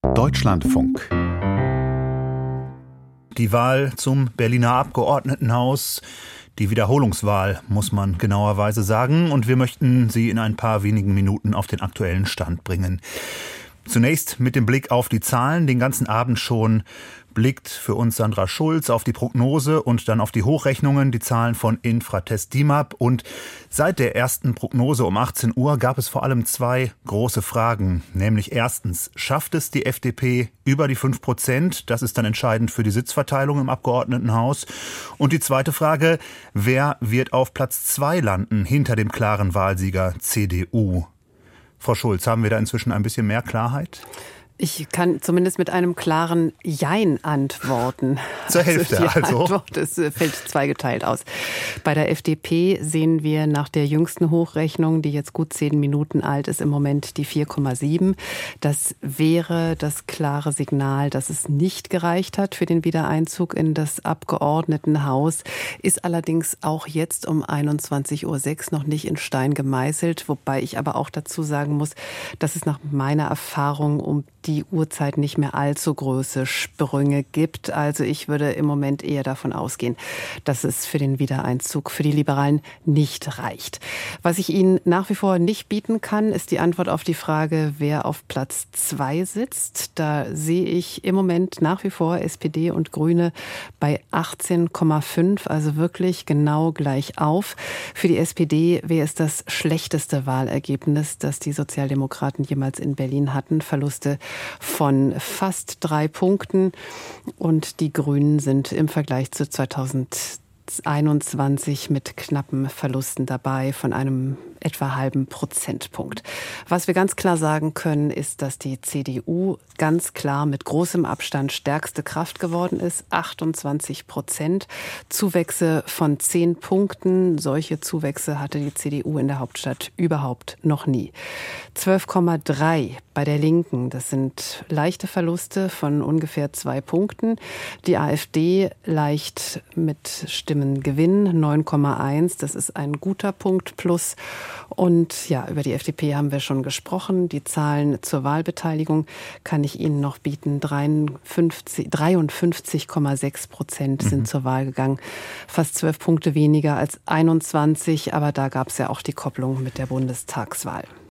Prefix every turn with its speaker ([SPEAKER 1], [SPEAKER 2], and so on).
[SPEAKER 1] Deutschlandfunk. Die Wahl zum Berliner Abgeordnetenhaus, die Wiederholungswahl, muss man genauerweise sagen. Und wir möchten Sie in ein paar wenigen Minuten auf den aktuellen Stand bringen. Zunächst mit dem Blick auf die Zahlen. Den ganzen Abend schon blickt für uns Sandra Schulz auf die Prognose und dann auf die Hochrechnungen, die Zahlen von Infratest DIMAP. Und seit der ersten Prognose um 18 Uhr gab es vor allem zwei große Fragen. Nämlich erstens, schafft es die FDP über die 5%? Das ist dann entscheidend für die Sitzverteilung im Abgeordnetenhaus. Und die zweite Frage, wer wird auf Platz 2 landen hinter dem klaren Wahlsieger CDU? Frau Schulz, haben wir da inzwischen ein bisschen mehr Klarheit?
[SPEAKER 2] Ich kann zumindest mit einem klaren Jein antworten.
[SPEAKER 1] Zur Hälfte
[SPEAKER 2] Die
[SPEAKER 1] also?
[SPEAKER 2] Antwort fällt zweigeteilt aus. Bei der FDP sehen wir nach der jüngsten Hochrechnung, die jetzt gut 10 Minuten alt ist, im Moment die 4,7. Das wäre das klare Signal, dass es nicht gereicht hat für den Wiedereinzug in das Abgeordnetenhaus, ist allerdings auch jetzt um 21:06 Uhr noch nicht in Stein gemeißelt, wobei ich aber auch dazu sagen muss, dass es nach meiner Erfahrung um die Uhrzeit nicht mehr allzu große Sprünge gibt. Also ich würde im Moment eher davon ausgehen, dass es für den Wiedereinzug für die Liberalen nicht reicht. Was ich Ihnen nach wie vor nicht bieten kann, ist die Antwort auf die Frage, wer auf Platz 2 sitzt. Da sehe ich im Moment nach wie vor SPD und Grüne bei 18,5, also wirklich genau gleich auf. Für die SPD wäre es das schlechteste Wahlergebnis, das die Sozialdemokraten jemals in Berlin hatten. Verluste von fast 3 Punkten und die Grünen sind im Vergleich zu 2021 mit knappen Verlusten dabei von einem etwa halben Prozentpunkt. Was wir ganz klar sagen können, ist, dass die CDU ganz klar mit großem Abstand stärkste Kraft geworden ist. 28%. Zuwächse von 10 Punkten. Solche Zuwächse hatte die CDU in der Hauptstadt überhaupt noch nie. 12,3 bei der Linken. Das sind leichte Verluste von ungefähr 2 Punkten. Die AfD leicht mit Stimmengewinn. 9,1. Das ist ein guter Punkt plus. Und ja, über die FDP haben wir schon gesprochen. Die Zahlen zur Wahlbeteiligung kann ich Ihnen noch bieten. 53,6% sind zur Wahl gegangen. Fast 12 Punkte weniger als 21. Aber da gab es ja auch die Kopplung mit der Bundestagswahl.